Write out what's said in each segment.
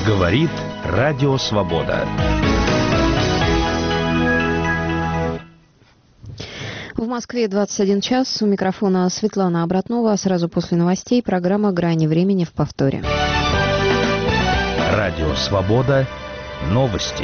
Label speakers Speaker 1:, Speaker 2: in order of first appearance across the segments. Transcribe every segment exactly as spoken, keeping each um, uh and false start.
Speaker 1: Говорит Радио Свобода.
Speaker 2: В Москве двадцать один час. У микрофона Светлана Обратнова. Сразу после новостей программа «Грани времени» в повторе.
Speaker 1: Радио Свобода. Новости.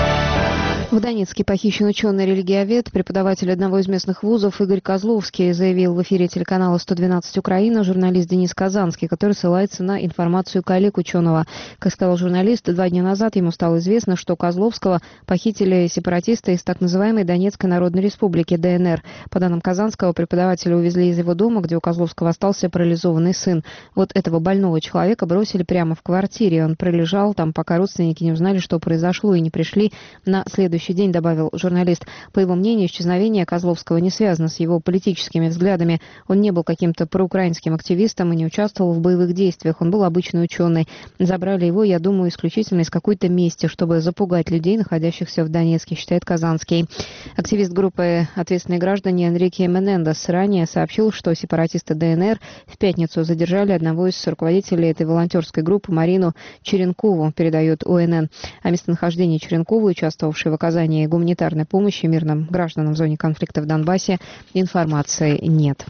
Speaker 2: В Донецке похищен ученый-религиовед, преподаватель одного из местных вузов Игорь Козловский, заявил в эфире телеканала сто двенадцать Украина журналист Денис Казанский, который ссылается на информацию коллег ученого. Как сказал журналист, два дня назад ему стало известно, что Козловского похитили сепаратисты из так называемой Донецкой Народной Республики ДНР. По данным Казанского, преподавателя увезли из его дома, где у Козловского остался парализованный сын. Вот этого больного человека бросили прямо в квартире. Он пролежал там, пока родственники не узнали, что произошло, и не пришли на следующий день, добавил журналист. По его мнению, исчезновение Козловского не связано с его политическими взглядами. Он не был каким-то проукраинским активистом и не участвовал в боевых действиях. Он был обычный ученый. Забрали его, я думаю, исключительно из какой-то мести, чтобы запугать людей, находящихся в Донецке, считает Казанский. Активист группы «Ответственные граждане» Энрике Менендес ранее сообщил, что сепаратисты ДНР в пятницу задержали одного из руководителей этой волонтерской группы Марину Черенкову, передает ОНН. О местонахождении Черенковой, участвовавшей в оказании гуманитарной помощи мирным гражданам в зоне конфликта в Донбассе, информации нет.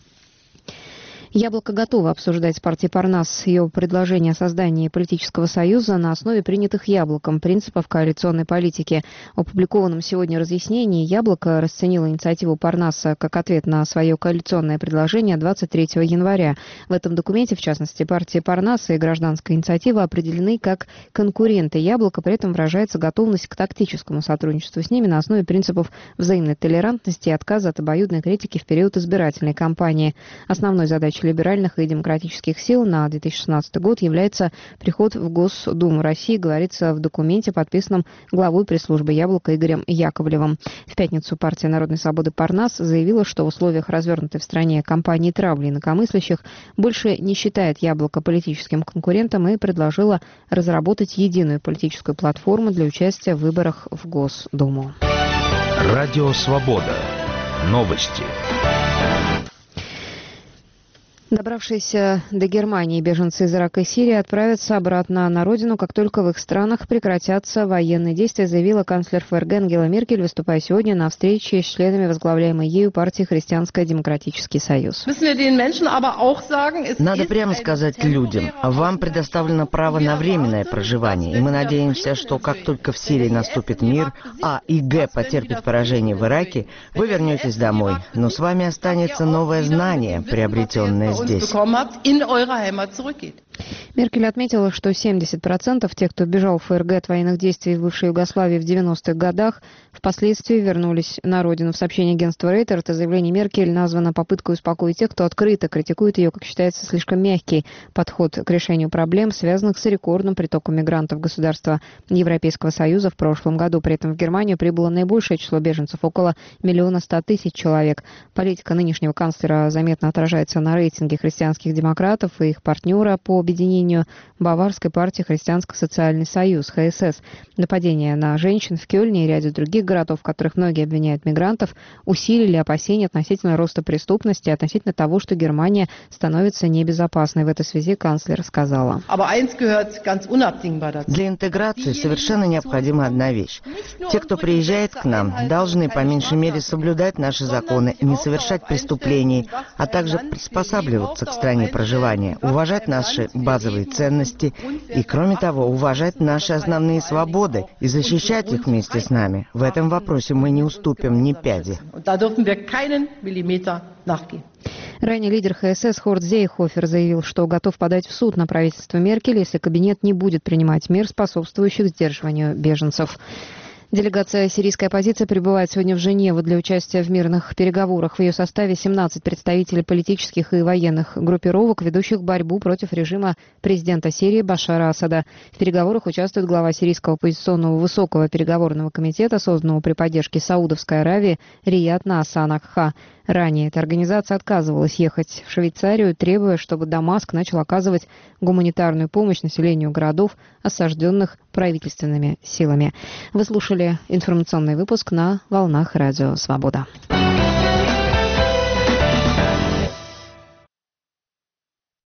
Speaker 2: «Яблоко» готово обсуждать с партией Парнас ее предложение о создании политического союза на основе принятых «Яблоком» принципов коалиционной политики. В опубликованном сегодня разъяснении «Яблоко» расценило инициативу Парнаса как ответ на свое коалиционное предложение двадцать третьего января. В этом документе, в частности, партия Парнаса и гражданская инициатива определены как конкуренты «Яблока», при этом выражается готовность к тактическому сотрудничеству с ними на основе принципов взаимной толерантности и отказа от обоюдной критики в период избирательной кампании. Основной задачей либеральных и демократических сил на две тысячи шестнадцатый год является приход в Госдуму России, говорится в документе, подписанном главой пресс-службы «Яблоко» Игорем Яковлевым. В пятницу партия Народной свободы Парнас заявила, что в условиях развернутой в стране кампании травли инакомыслящих больше не считает «Яблоко» политическим конкурентом и предложила разработать единую политическую платформу для участия в выборах в Госдуму.
Speaker 1: Радио Свобода. Новости.
Speaker 2: Добравшиеся до Германии беженцы из Ирака и Сирии отправятся обратно на родину, как только в их странах прекратятся военные действия, заявила канцлер ФРГ Ангела Меркель, выступая сегодня на встрече с членами возглавляемой ею партии «Христианско-демократический союз».
Speaker 3: Надо прямо сказать людям, вам предоставлено право на временное проживание, и мы надеемся, что как только в Сирии наступит мир, а и Г потерпит поражение в Ираке, вы вернетесь домой, но с вами останется новое знание, приобретенное здесь.
Speaker 2: Меркель отметила, что семьдесят процентов тех, кто бежал в ФРГ от военных действий в бывшей Югославии в девяностых годах, впоследствии вернулись на родину. В сообщении агентства Рейтер это заявление Меркель названо попыткой успокоить тех, кто открыто критикует ее, как считается, слишком мягкий подход к решению проблем, связанных с рекордным притоком мигрантов в государства Европейского Союза в прошлом году. При этом в Германию прибыло наибольшее число беженцев, около миллиона ста тысяч человек. Политика нынешнего канцлера заметно отражается на рейтинге христианских демократов и их партнера по объединению Баварской партии «Христианско-социальный союз» ХСС. Нападения на женщин в Кёльне и ряде других городов, в которых многие обвиняют мигрантов, усилили опасения относительно роста преступности и относительно того, что Германия становится небезопасной. В этой связи канцлер сказала:
Speaker 3: Для интеграции совершенно необходима одна вещь. Те, кто приезжает к нам, должны по меньшей мере соблюдать наши законы, не совершать преступлений, а также приспосабливаться к стране проживания, уважать наши базовые ценности и, кроме того, уважать наши основные свободы и защищать их вместе с нами. В этом вопросе мы не уступим ни пяди.
Speaker 2: Ранее лидер ХСС Хорст Зейхофер заявил, что готов подать в суд на правительство Меркель, если кабинет не будет принимать мер, способствующих сдерживанию беженцев. Делегация сирийской оппозиции прибывает сегодня в Женеву для участия в мирных переговорах. В ее составе семнадцать представителей политических и военных группировок, ведущих борьбу против режима президента Сирии Башара Асада. В переговорах участвует глава сирийского оппозиционного высокого переговорного комитета, созданного при поддержке Саудовской Аравии, Рияд Наасан Акха. Ранее эта организация отказывалась ехать в Швейцарию, требуя, чтобы Дамаск начал оказывать гуманитарную помощь населению городов, осажденных правительственными силами. Вы слушали информационный выпуск на волнах Радио Свобода.